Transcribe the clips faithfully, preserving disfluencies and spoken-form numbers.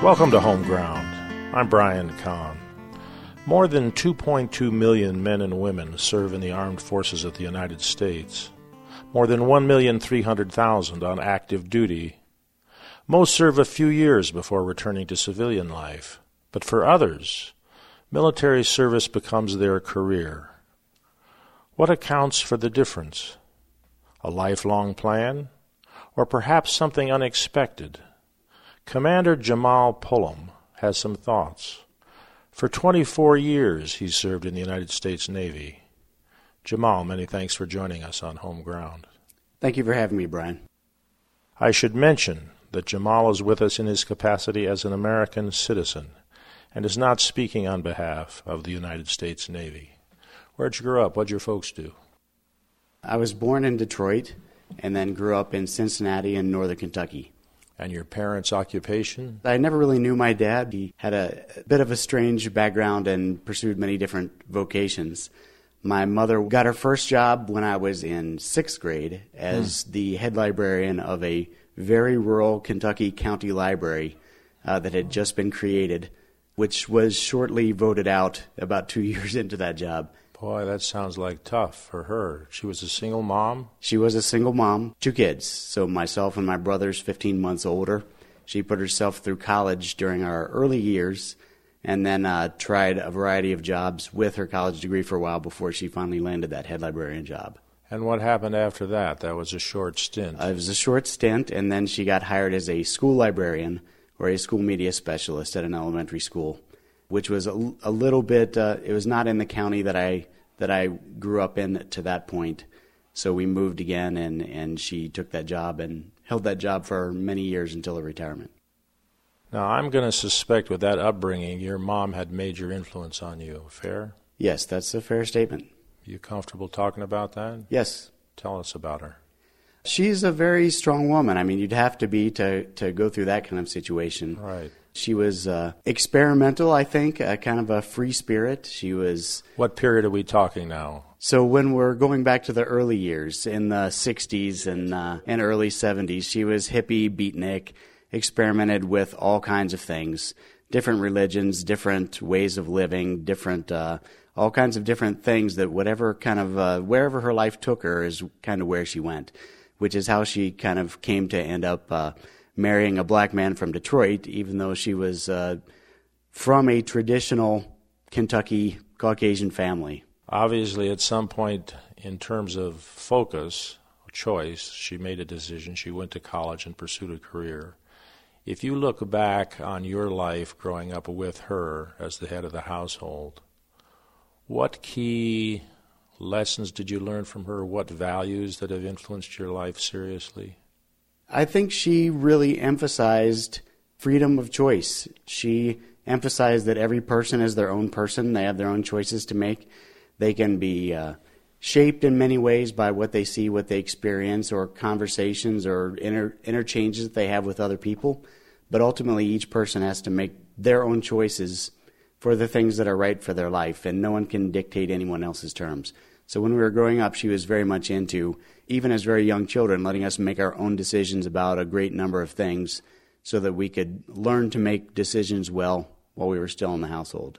Welcome to Home Ground. I'm Brian Kahn. More than two point two million men and women serve in the armed forces of the United States. More than one million three hundred thousand on active duty. Most serve a few years before returning to civilian life. But for others, military service becomes their career. What accounts for the difference? A lifelong plan? Or perhaps something unexpected? Commander Jamal Pullum has some thoughts. For twenty-four years, he served in the United States Navy. Jamal, many thanks for joining us on Home Ground. Thank you for having me, Brian. I should mention that Jamal is with us in his capacity as an American citizen and is not speaking on behalf of the United States Navy. Where'd you grow up? What'd your folks do? I was born in Detroit and then grew up in Cincinnati and northern Kentucky. And your parents' occupation? I never really knew my dad. He had a bit of a strange background and pursued many different vocations. My mother got her first job when I was in sixth grade as hmm. the head librarian of a very rural Kentucky county library uh, that had just been created, which was shortly voted out about two years into that job. Boy, that sounds like tough for her. She was a single mom? She was a single mom, two kids. So myself and my brother's fifteen months older. She put herself through college during our early years and then uh, tried a variety of jobs with her college degree for a while before she finally landed that head librarian job. And what happened after that? That was a short stint. Uh, it was a short stint, and then she got hired as a school librarian or a school media specialist at an elementary school, which was a, a little bit, uh, it was not in the county that I that I grew up in to that point. So we moved again, and, and she took that job and held that job for many years until her retirement. Now, I'm going to suspect with that upbringing, your mom had major influence on you. Fair? Yes, that's a fair statement. You comfortable talking about that? Yes. Tell us about her. She's a very strong woman. I mean, you'd have to be to, to go through that kind of situation. Right. She was uh, experimental, I think, uh, kind of a free spirit. She was... What period are we talking now? So when we're going back to the early years, in the sixties and, uh, and early seventies, she was hippie, beatnik, experimented with all kinds of things, different religions, different ways of living, different, uh, all kinds of different things that whatever kind of, uh, wherever her life took her is kind of where she went, which is how she kind of came to end up... Uh, marrying a black man from Detroit, even though she was uh, from a traditional Kentucky Caucasian family. Obviously, at some point, in terms of focus, choice, she made a decision. She went to college and pursued a career. If you look back on your life growing up with her as the head of the household, what key lessons did you learn from her? What values that have influenced your life seriously? I think she really emphasized freedom of choice. She emphasized that every person is their own person. They have their own choices to make. They can be uh, shaped in many ways by what they see, what they experience, or conversations or inter- interchanges that they have with other people. But ultimately, each person has to make their own choices for the things that are right for their life, and no one can dictate anyone else's terms. So when we were growing up, she was very much into, even as very young children, letting us make our own decisions about a great number of things so that we could learn to make decisions well while we were still in the household.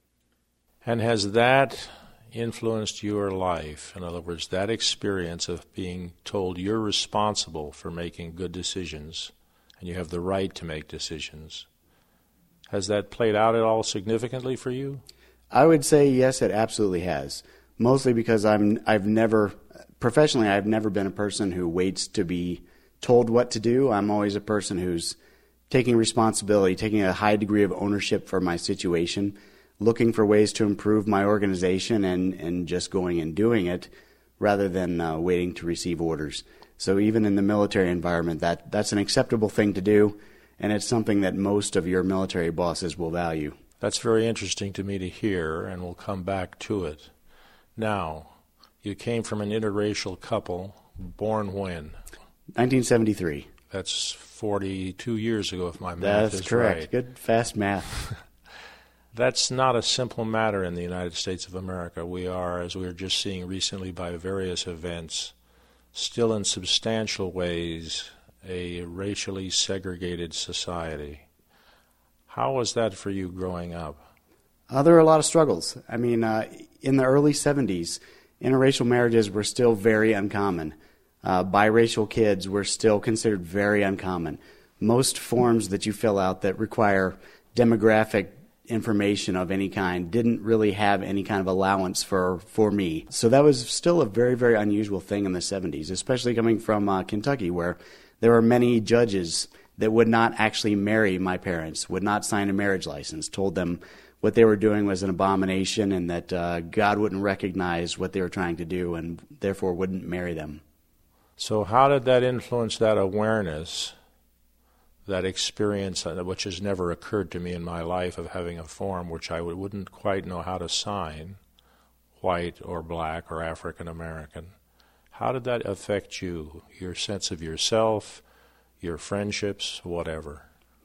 And has that influenced your life? In other words, that experience of being told you're responsible for making good decisions and you have the right to make decisions, has that played out at all significantly for you? I would say yes, it absolutely has. Mostly because I'm, I've never, professionally, I've never been a person who waits to be told what to do. I'm always a person who's taking responsibility, taking a high degree of ownership for my situation, looking for ways to improve my organization and, and just going and doing it rather than uh, waiting to receive orders. So even in the military environment, that, that's an acceptable thing to do, and it's something that most of your military bosses will value. That's very interesting to me to hear, and we'll come back to it. Now, you came from an interracial couple, born when? nineteen seventy-three. That's forty-two years ago, if my math That's is correct. right. Good, fast math. That's not a simple matter in the United States of America. We are, as we were just seeing recently by various events, still in substantial ways a racially segregated society. How was that for you growing up? Uh, there were a lot of struggles. I mean, uh, in the early seventies, interracial marriages were still very uncommon. Uh, biracial kids were still considered very uncommon. Most forms that you fill out that require demographic information of any kind didn't really have any kind of allowance for, for me. So that was still a very, very unusual thing in the seventies, especially coming from uh, Kentucky, where there were many judges that would not actually marry my parents, would not sign a marriage license, told them what they were doing was an abomination and that uh, God wouldn't recognize what they were trying to do and therefore wouldn't marry them. So how did that influence that awareness, that experience, which has never occurred to me in my life, of having a form which I wouldn't quite know how to sign, white or black or African American? How did that affect you, your sense of yourself, your friendships, whatever?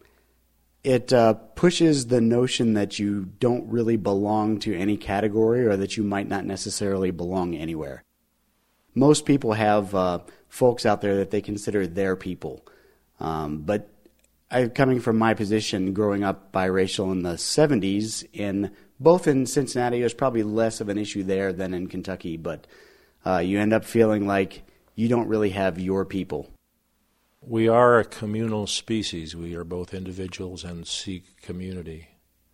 It uh, pushes the notion that you don't really belong to any category or that you might not necessarily belong anywhere. Most people have uh, folks out there that they consider their people. Um, but I, coming from my position, growing up biracial in the seventies, in both in Cincinnati, it was probably less of an issue there than in Kentucky, but uh, you end up feeling like you don't really have your people. We are a communal species. We are both individuals and seek community.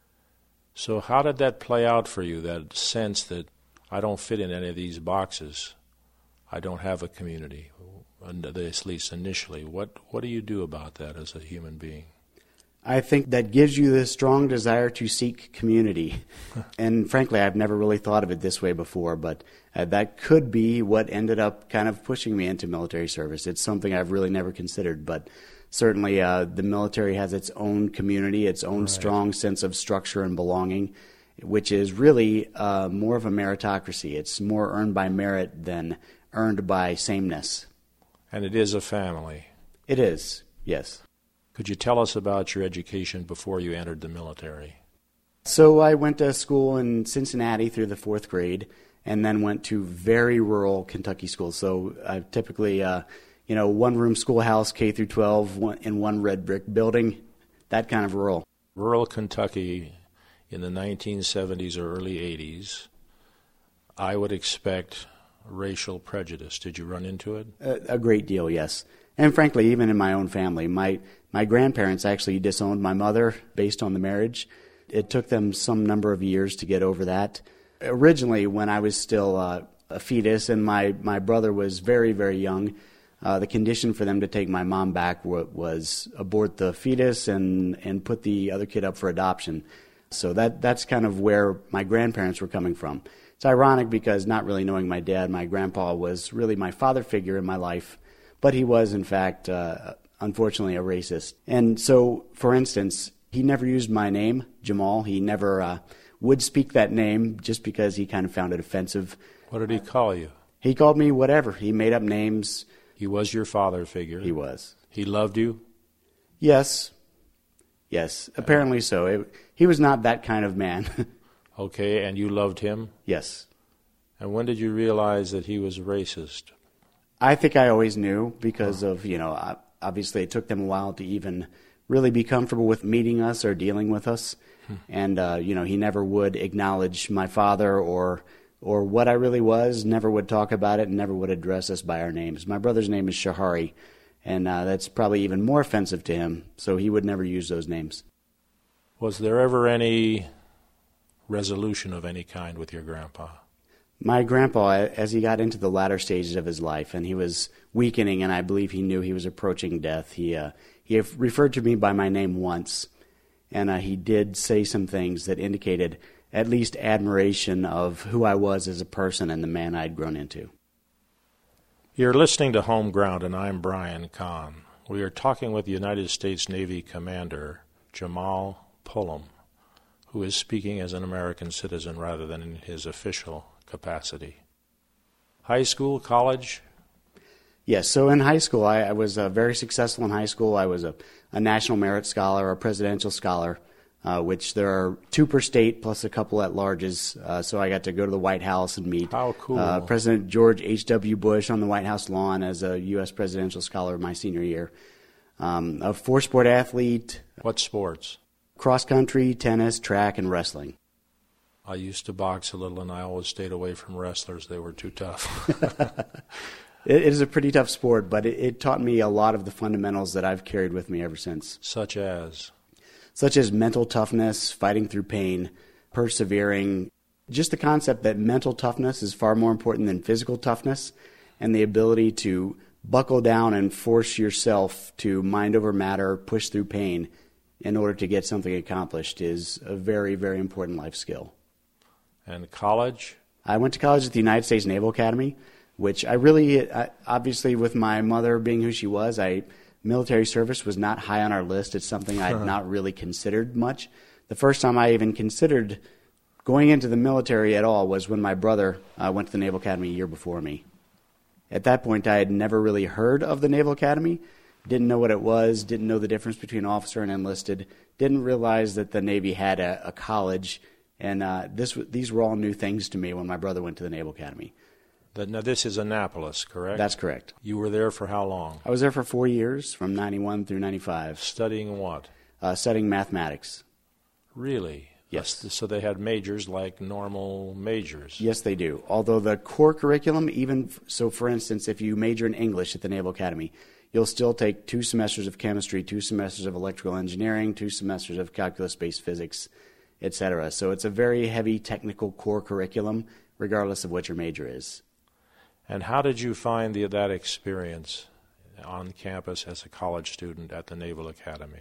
So how did that play out for you, that sense that I don't fit in any of these boxes? I don't have a community, at least initially. What what do you do about that as a human being? I think that gives you this strong desire to seek community. And frankly, I've never really thought of it this way before, but uh, that could be what ended up kind of pushing me into military service. It's something I've really never considered, but certainly uh, the military has its own community, its own right. strong sense of structure and belonging, which is really uh, more of a meritocracy. It's more earned by merit than earned by sameness. And it is a family. It is, yes. Could you tell us about your education before you entered the military? So I went to school in Cincinnati through the fourth grade and then went to very rural Kentucky schools. So I typically, uh, you know, one-room schoolhouse, K through twelve, one, in one red brick building, that kind of rural. Rural Kentucky in the nineteen seventies or early eighties, I would expect racial prejudice. Did you run into it? A, a great deal, yes. And frankly, even in my own family, my, my grandparents actually disowned my mother based on the marriage. It took them some number of years to get over that. Originally, when I was still uh, a fetus and my, my brother was very, very young, uh, the condition for them to take my mom back w- was abort the fetus and, and put the other kid up for adoption. So that that's kind of where my grandparents were coming from. It's ironic because not really knowing my dad, my grandpa was really my father figure in my life. But he was, in fact, uh, unfortunately, a racist. And so, for instance, he never used my name, Jamal. He never uh, would speak that name just because he kind of found it offensive. What did he call you? He called me whatever. He made up names. He was your father figure? He was. He loved you? Yes. Yes, apparently so. It, he was not that kind of man. Okay, and you loved him? Yes. And when did you realize that he was racist? I think I always knew because of, you know, obviously it took them a while to even really be comfortable with meeting us or dealing with us. Hmm. And, uh, you know, he never would acknowledge my father or or what I really was, never would talk about it, and never would address us by our names. My brother's name is Shahari, and uh, that's probably even more offensive to him, so he would never use those names. Was there ever any resolution of any kind with your grandpa? My grandpa, as he got into the latter stages of his life, and he was weakening, and I believe he knew he was approaching death, he uh, he referred to me by my name once, and uh, he did say some things that indicated at least admiration of who I was as a person and the man I'd grown into. You're listening to Home Ground, and I'm Brian Kahn. We are talking with United States Navy Commander Jamal Pullum, who is speaking as an American citizen rather than in his official capacity. High school, college? Yes, so in high school, I, I was uh, very successful in high school. I was a, a National Merit Scholar, a Presidential Scholar, uh, which there are two per state plus a couple at larges. Uh, so I got to go to the White House and meet How cool. uh, President George H W. Bush on the White House lawn as a U S Presidential Scholar my senior year. Um, a four-sport athlete. What sports? Cross country, tennis, track, and wrestling. I used to box a little, and I always stayed away from wrestlers. They were too tough. It is a pretty tough sport, but it, it taught me a lot of the fundamentals that I've carried with me ever since. Such as? Such as mental toughness, fighting through pain, persevering. Just the concept that mental toughness is far more important than physical toughness, and the ability to buckle down and force yourself to mind over matter, push through pain in order to get something accomplished is a very, very important life skill. And college? I went to college at the United States Naval Academy, which I really, I, obviously with my mother being who she was, I military service was not high on our list. It's something I'd not really considered much. The first time I even considered going into the military at all was when my brother uh, went to the Naval Academy a year before me. At that point, I had never really heard of the Naval Academy, didn't know what it was, didn't know the difference between officer and enlisted, didn't realize that the Navy had a, a college, and uh, this these were all new things to me when my brother went to the Naval Academy. Now, this is Annapolis, correct? That's correct. You were there for how long? I was there for four years, from ninety-one through ninety-five. Studying what? Uh, studying mathematics. Really? Yes. So they had majors like normal majors? Yes, they do. Although the core curriculum, even, so for instance, if you major in English at the Naval Academy, you'll still take two semesters of chemistry, two semesters of electrical engineering, two semesters of calculus-based physics, et cetera. So it's a very heavy technical core curriculum, regardless of what your major is. And how did you find the, that experience on campus as a college student at the Naval Academy?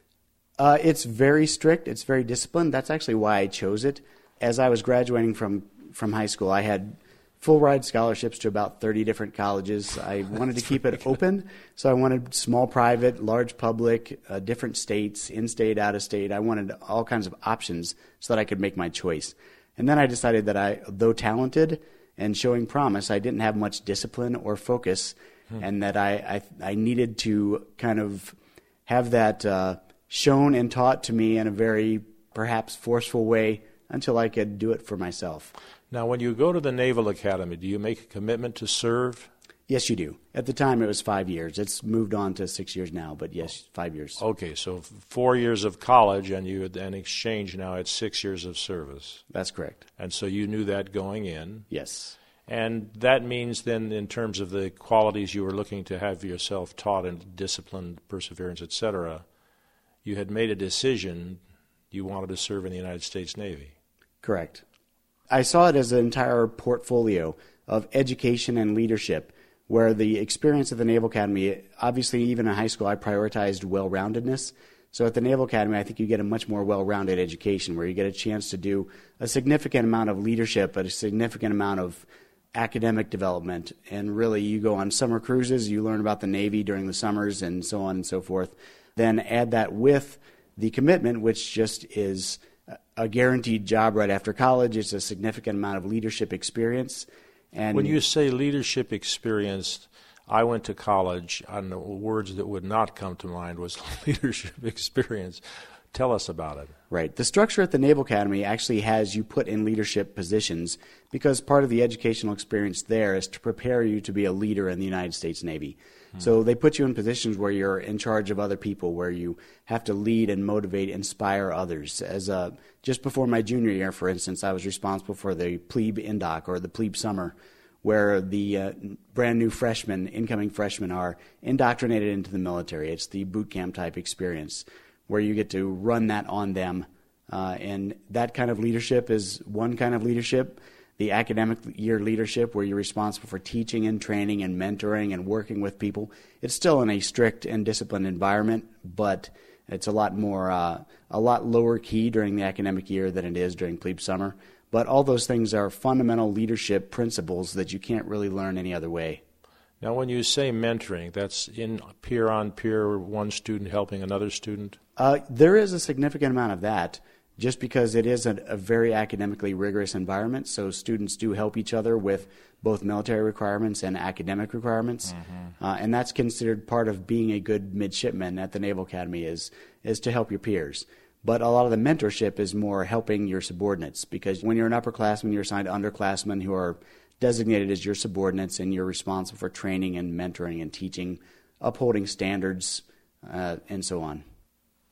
Uh, it's very strict. It's very disciplined. That's actually why I chose it. As I was graduating from, from high school, I had full ride scholarships to about thirty different colleges. I wanted to keep it open, so I wanted small private, large public, uh, different states, in-state, out-of-state. I wanted all kinds of options so that I could make my choice. And then I decided that I, though talented and showing promise, I didn't have much discipline or focus, hmm. and that I, I I needed to kind of have that uh, shown and taught to me in a very perhaps forceful way until I could do it for myself. Now, when you go to the Naval Academy, do you make a commitment to serve? Yes, you do. At the time, it was five years. It's moved on to six years now, but yes, five years. Okay, so four years of college, and you in exchange now it's six years of service. That's correct. And so you knew that going in. Yes. And that means then, in terms of the qualities you were looking to have yourself taught and discipline, perseverance, et cetera, you had made a decision you wanted to serve in the United States Navy. Correct. I saw it as an entire portfolio of education and leadership, where the experience at the Naval Academy, obviously even in high school, I prioritized well-roundedness. So at the Naval Academy, I think you get a much more well-rounded education, where you get a chance to do a significant amount of leadership, but a significant amount of academic development. And really, you go on summer cruises, you learn about the Navy during the summers, and so on and so forth. Then add that with the commitment, which just is a guaranteed job right after college. It's a significant amount of leadership experience. And when you say leadership experience, I went to college, and the words that would not come to mind was leadership experience. Tell us about it. Right. The structure at the Naval Academy actually has you put in leadership positions because part of the educational experience there is to prepare you to be a leader in the United States Navy. Hmm. So they put you in positions where you're in charge of other people, where you have to lead and motivate, inspire others. As a, just before my junior year, for instance, I was responsible for the plebe indoc, or the plebe summer, where the uh, brand new freshmen, incoming freshmen, are indoctrinated into the military. It's the boot camp type experience, where you get to run that on them. Uh, and that kind of leadership is one kind of leadership. The academic year leadership, where you're responsible for teaching and training and mentoring and working with people. It's still in a strict and disciplined environment, but it's a lot more, uh, a lot lower key during the academic year than it is during plebe summer. But all those things are fundamental leadership principles that you can't really learn any other way. Now, when you say mentoring, that's in peer-on-peer, one student helping another student? Uh, there is a significant amount of that, just because it is a, a very academically rigorous environment. So students do help each other with both military requirements and academic requirements. Mm-hmm. Uh, and that's considered part of being a good midshipman at the Naval Academy, is is to help your peers. But a lot of the mentorship is more helping your subordinates, because when you're an upperclassman, you're assigned to underclassmen who are designated as your subordinates, and you're responsible for training and mentoring and teaching, upholding standards, uh, and so on.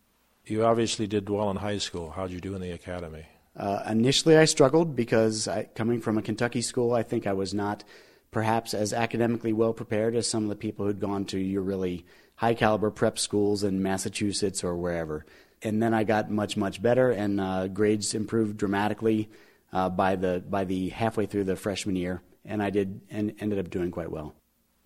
You obviously did well in high school. How'd you do in the academy? Uh, initially, I struggled because I, coming from a Kentucky school, I think I was not perhaps as academically well prepared as some of the people who'd gone to your really high-caliber prep schools in Massachusetts or wherever. And then I got much, much better, and uh, grades improved dramatically uh, by the by the halfway through the freshman year, and I did and ended up doing quite well.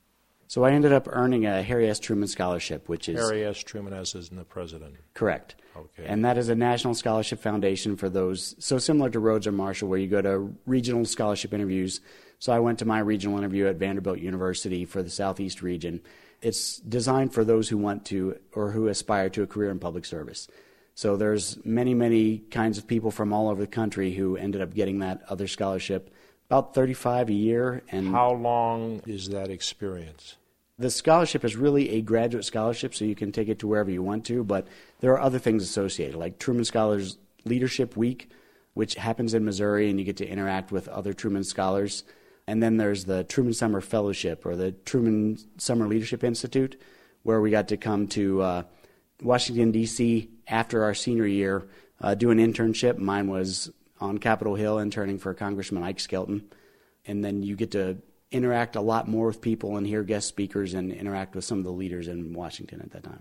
So I ended up earning a Harry S. Truman Scholarship, which is... Harry S. Truman as is the president. Correct. Okay. And that is a national scholarship foundation for those, so similar to Rhodes or Marshall, where you go to regional scholarship interviews. So I went to my regional interview at Vanderbilt University for the Southeast region. It's designed for those who want to or who aspire to a career in public service. So there's many, many kinds of people from all over the country who ended up getting that other scholarship, about thirty-five a year. And how long is that experience? The scholarship is really a graduate scholarship, so you can take it to wherever you want to, but there are other things associated, like Truman Scholars Leadership Week, which happens in Missouri, and you get to interact with other Truman Scholars. And then there's the Truman Summer Fellowship, or the Truman Summer Leadership Institute, where we got to come to uh, Washington, D C after our senior year, uh, do an internship. Mine was on Capitol Hill interning for Congressman Ike Skelton. And then you get to interact a lot more with people and hear guest speakers and interact with some of the leaders in Washington at that time.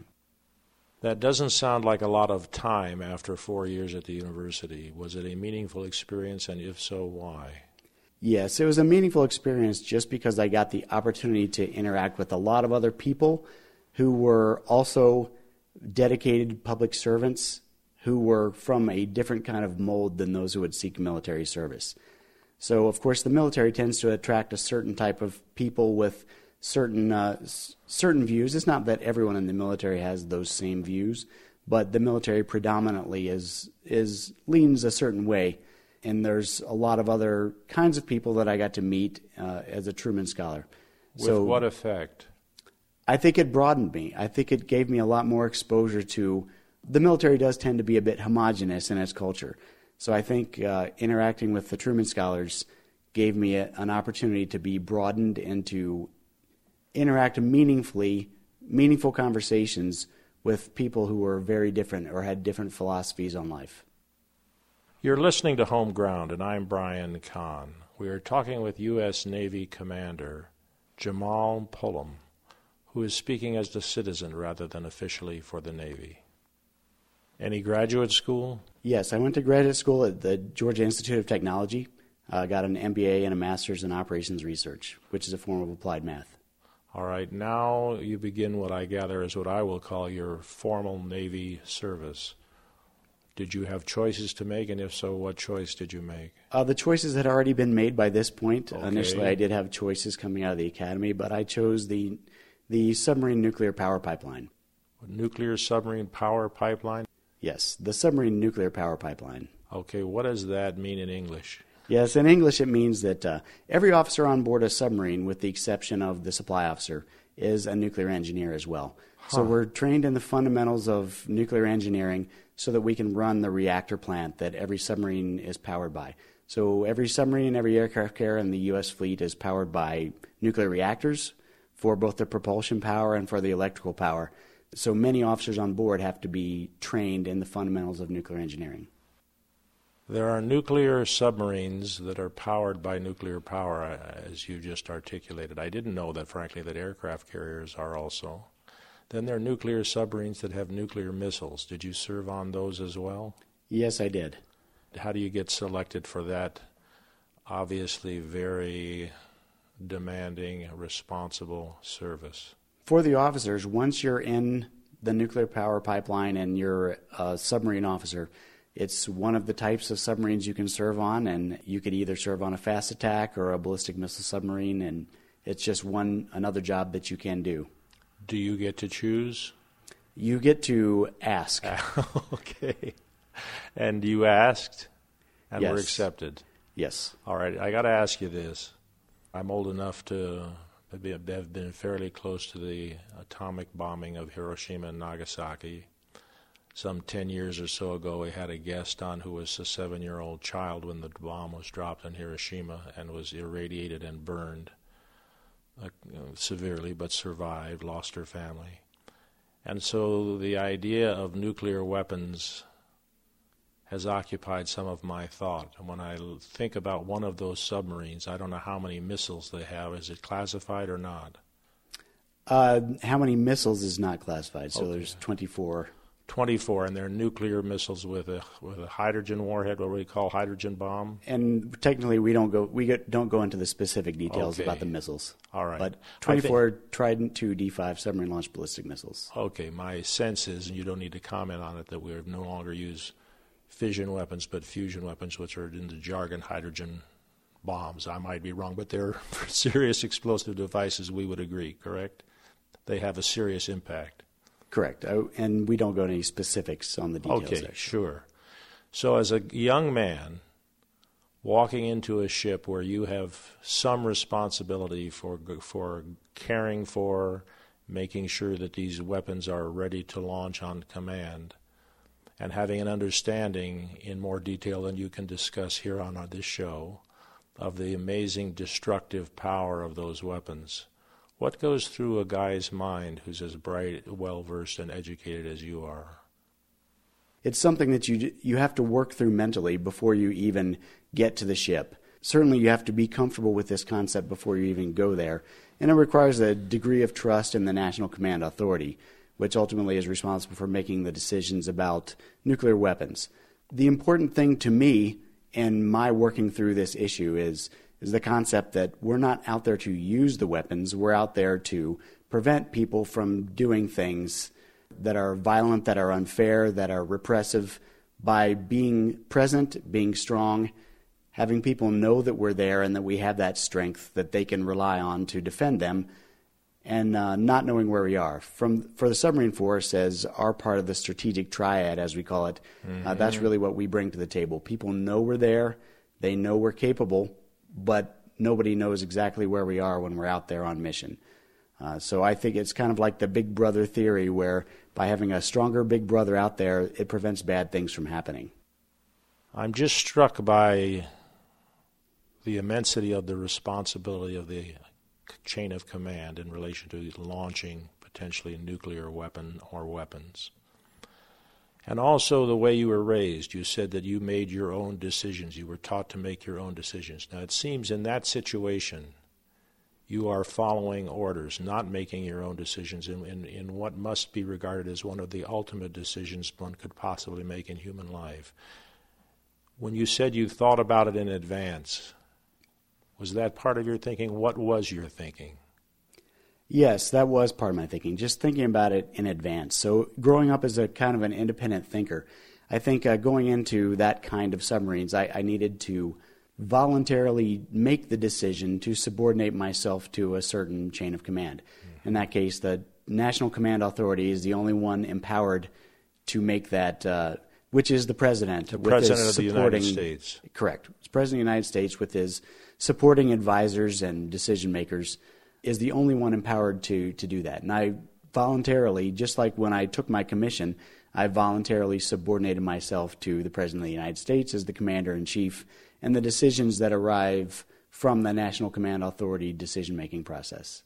That doesn't sound like a lot of time after four years at the university. Was it a meaningful experience, and if so, why? Yes, it was a meaningful experience just because I got the opportunity to interact with a lot of other people who were also dedicated public servants who were from a different kind of mold than those who would seek military service. So, of course, the military tends to attract a certain type of people with certain uh, s- certain views. It's not that everyone in the military has those same views, but the military predominantly is is leans a certain way. And there's a lot of other kinds of people that I got to meet uh, as a Truman Scholar. With so, what effect? I think it broadened me. I think it gave me a lot more exposure to... The military does tend to be a bit homogenous in its culture. So I think uh, interacting with the Truman Scholars gave me a, an opportunity to be broadened and to interact meaningfully, meaningful conversations with people who were very different or had different philosophies on life. You're listening to Home Ground, and I'm Brian Kahn. We are talking with U S Navy Commander Jamal Pullum, who is speaking as a citizen rather than officially for the Navy. Any graduate school? Yes, I went to graduate school at the Georgia Institute of Technology. I uh, got an M B A and a master's in operations research, which is a form of applied math. All right, now you begin what I gather is what I will call your formal Navy service. Did you have choices to make, and if so, what choice did you make? Uh, the choices had already been made by this point. Okay. Initially, I did have choices coming out of the academy, but I chose the the submarine nuclear power pipeline. Nuclear submarine power pipeline? Yes, the submarine nuclear power pipeline. Okay, what does that mean in English? Yes, in English it means that uh, every officer on board a submarine, with the exception of the supply officer, is a nuclear engineer as well. Huh. So we're trained in the fundamentals of nuclear engineering so that we can run the reactor plant that every submarine is powered by. So every submarine, every aircraft carrier in the U S fleet is powered by nuclear reactors for both the propulsion power and for the electrical power. So many officers on board have to be trained in the fundamentals of nuclear engineering. There are nuclear submarines that are powered by nuclear power, as you just articulated. I didn't know that, frankly, that aircraft carriers are also. Then there are nuclear submarines that have nuclear missiles. Did you serve on those as well? Yes, I did. How do you get selected for that obviously very demanding, responsible service? For the officers, once you're in the nuclear power pipeline and you're a submarine officer, it's one of the types of submarines you can serve on, and you could either serve on a fast attack or a ballistic missile submarine, and it's just one another job that you can do. Do you get to choose? You get to ask. Okay. And you asked and yes. were accepted? Yes. All right. I got to ask you this. I'm old enough to have been fairly close to the atomic bombing of Hiroshima and Nagasaki. Some ten years or so ago, we had a guest on who was a seven-year-old child when the bomb was dropped on Hiroshima and was irradiated and burned uh, you know, severely, but survived, lost her family. And so the idea of nuclear weapons has occupied some of my thought. And when I think about one of those submarines, I don't know how many missiles they have. Is it classified or not? Uh, how many missiles is not classified? So Okay. there's twenty-four. twenty-four, and they're nuclear missiles with a with a hydrogen warhead, what we call hydrogen bomb. And technically, we don't go we get, don't go into the specific details Okay. about the missiles. All right. But I twenty-four Trident two D five submarine launched ballistic missiles. Okay, my sense is, and you don't need to comment on it, that we no longer use fission weapons but fusion weapons, which are in the jargon hydrogen bombs. I might be wrong, but they're serious explosive devices, we would agree, correct? They have a serious impact. Correct. I, and we don't go into any specifics on the details Okay, there. sure. So as a young man walking into a ship where you have some responsibility for for caring for, making sure that these weapons are ready to launch on command, and having an understanding in more detail than you can discuss here on this show of the amazing destructive power of those weapons, what goes through a guy's mind who's as bright, well-versed, and educated as you are? It's something that you you have to work through mentally before you even get to the ship. Certainly you have to be comfortable with this concept before you even go there, and it requires a degree of trust in the National Command Authority, which ultimately is responsible for making the decisions about nuclear weapons. The important thing to me in my working through this issue is is the concept that we're not out there to use the weapons, we're out there to prevent people from doing things that are violent, that are unfair, that are repressive, by being present, being strong, having people know that we're there and that we have that strength that they can rely on to defend them, and uh, not knowing where we are. From for the submarine force, as our part of the strategic triad, as we call it, mm-hmm. uh, that's really what we bring to the table. People know we're there, they know we're capable, but nobody knows exactly where we are when we're out there on mission. Uh, so I think it's kind of like the big brother theory, where by having a stronger big brother out there, it prevents bad things from happening. I'm just struck by the immensity of the responsibility of the chain of command in relation to launching potentially a nuclear weapon or weapons. And also the way you were raised. You said that you made your own decisions. You were taught to make your own decisions. Now, it seems in that situation, you are following orders, not making your own decisions in, in, in what must be regarded as one of the ultimate decisions one could possibly make in human life. When you said you thought about it in advance, was that part of your thinking? What was your thinking? Yes, that was part of my thinking, just thinking about it in advance. So growing up as a kind of an independent thinker, I think uh, going into that kind of submarines, I, I needed to voluntarily make the decision to subordinate myself to a certain chain of command. Mm-hmm. In that case, the National Command Authority is the only one empowered to make that, uh, which is the President. The with President his of the United States. Correct. It's President of the United States with his supporting advisors and decision makers is the only one empowered to, to do that. And I voluntarily, just like when I took my commission, I voluntarily subordinated myself to the President of the United States as the Commander-in-Chief, and the decisions that arrive from the National Command Authority decision-making process.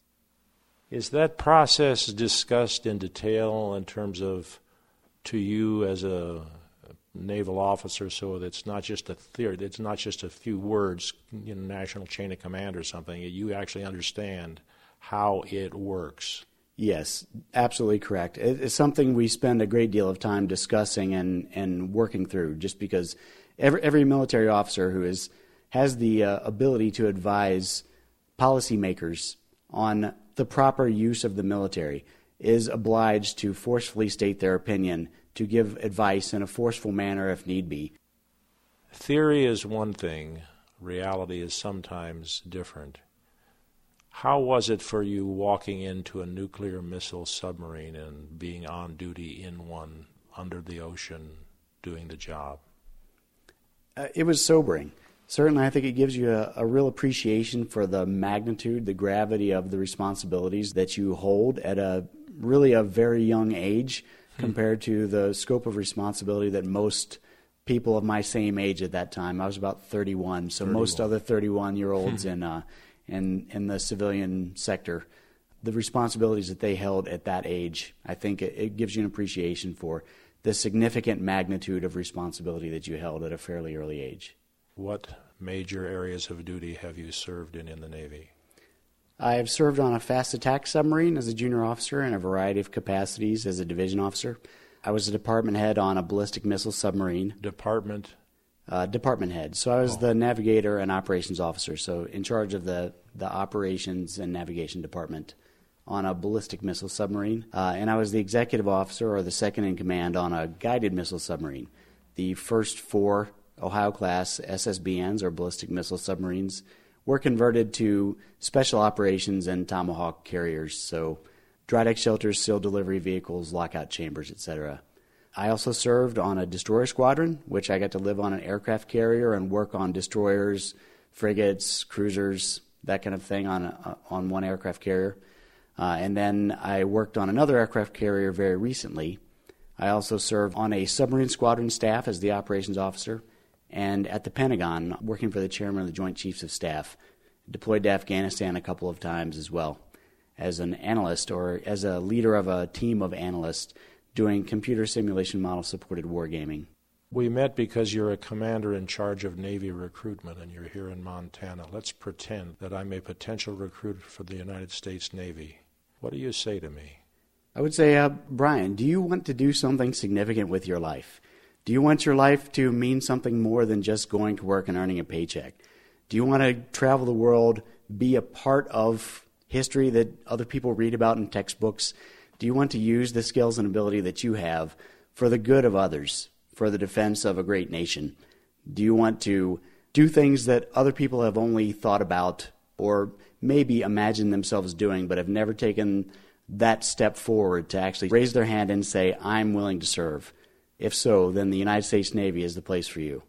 Is that process discussed in detail in terms of, to you as a naval officer, so that it's not just a theory, it's not just a few words, you know, national chain of command or something, you actually understand how it works? Yes, absolutely correct. It's something we spend a great deal of time discussing and, and working through, just because every, every military officer who is, has the uh, ability to advise policymakers on the proper use of the military is obliged to forcefully state their opinion, to give advice in a forceful manner if need be. Theory is one thing, reality is sometimes different. How was it for you walking into a nuclear missile submarine and being on duty in one under the ocean doing the job? Uh, it was sobering. Certainly, I think it gives you a, a real appreciation for the magnitude, the gravity of the responsibilities that you hold at a really a very young age hmm. compared to the scope of responsibility that most people of my same age at that time. I was about thirty-one, so thirty-one. Most other thirty-one-year-olds hmm. in uh, in in the civilian sector the responsibilities that they held at that age, I think it, it gives you an appreciation for the significant magnitude of responsibility that you held at a fairly early age. What major areas of duty have you served in in the Navy? I have served on a fast attack submarine as a junior officer in a variety of capacities as a division officer. I was a department head on a ballistic missile submarine. Department? Uh, department head. So I was Oh. the navigator and operations officer, so in charge of the, the operations and navigation department on a ballistic missile submarine. Uh, and I was the executive officer or the second in command on a guided missile submarine. The first four Ohio-class S S B Ns, or ballistic missile submarines, were converted to special operations and Tomahawk carriers, so dry deck shelters, SEAL delivery vehicles, lockout chambers, et cetera. I also served on a destroyer squadron, which I got to live on an aircraft carrier and work on destroyers, frigates, cruisers, that kind of thing on a, on one aircraft carrier. Uh, and then I worked on another aircraft carrier very recently. I also served on a submarine squadron staff as the operations officer, and at the Pentagon, working for the chairman of the Joint Chiefs of Staff. Deployed to Afghanistan a couple of times as well, as an analyst or as a leader of a team of analysts doing computer simulation model-supported wargaming. We met because you're a commander in charge of Navy recruitment and you're here in Montana. Let's pretend that I'm a potential recruit for the United States Navy. What do you say to me? I would say, uh, Brian, do you want to do something significant with your life? Do you want your life to mean something more than just going to work and earning a paycheck? Do you want to travel the world, be a part of history that other people read about in textbooks? Do you want to use the skills and ability that you have for the good of others, for the defense of a great nation? Do you want to do things that other people have only thought about or maybe imagined themselves doing but have never taken that step forward to actually raise their hand and say, I'm willing to serve? If so, then the United States Navy is the place for you.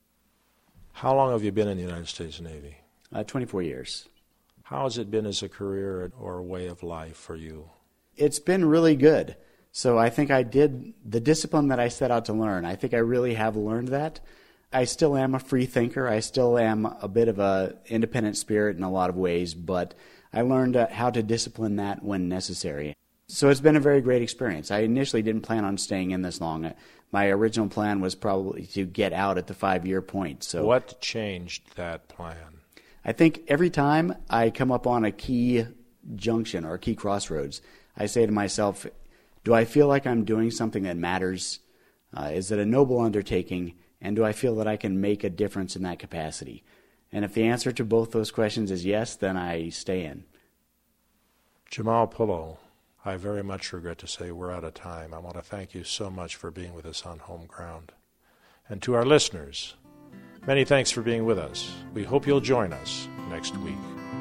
How long have you been in the United States Navy? Uh, twenty-four years. How has it been as a career or a way of life for you? It's been really good. So I think I did the discipline that I set out to learn. I think I really have learned that. I still am a free thinker. I still am a bit of an independent spirit in a lot of ways, but I learned uh, how to discipline that when necessary. So it's been a very great experience. I initially didn't plan on staying in this long. My original plan was probably to get out at the five-year point. So what changed that plan? I think every time I come up on a key junction or a key crossroads, I say to myself, do I feel like I'm doing something that matters? Uh, is it a noble undertaking? And do I feel that I can make a difference in that capacity? And if the answer to both those questions is yes, then I stay in. Jamal Pullo, I very much regret to say we're out of time. I want to thank you so much for being with us on Home Ground. And to our listeners, many thanks for being with us. We hope you'll join us next week.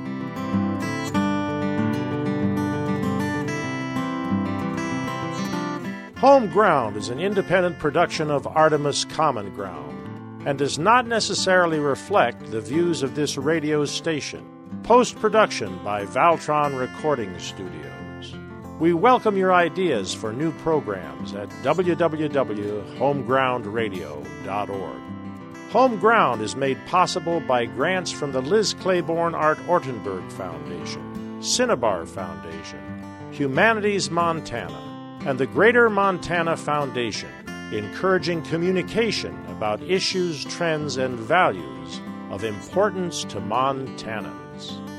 Home Ground is an independent production of Artemis Common Ground and does not necessarily reflect the views of this radio station. Post-production by Valtron Recording Studios. We welcome your ideas for new programs at w w w dot home ground radio dot org. Home Ground is made possible by grants from the Liz Claiborne Art Ortenberg Foundation, Cinnabar Foundation, Humanities Montana, and the Greater Montana Foundation, encouraging communication about issues, trends, and values of importance to Montanans.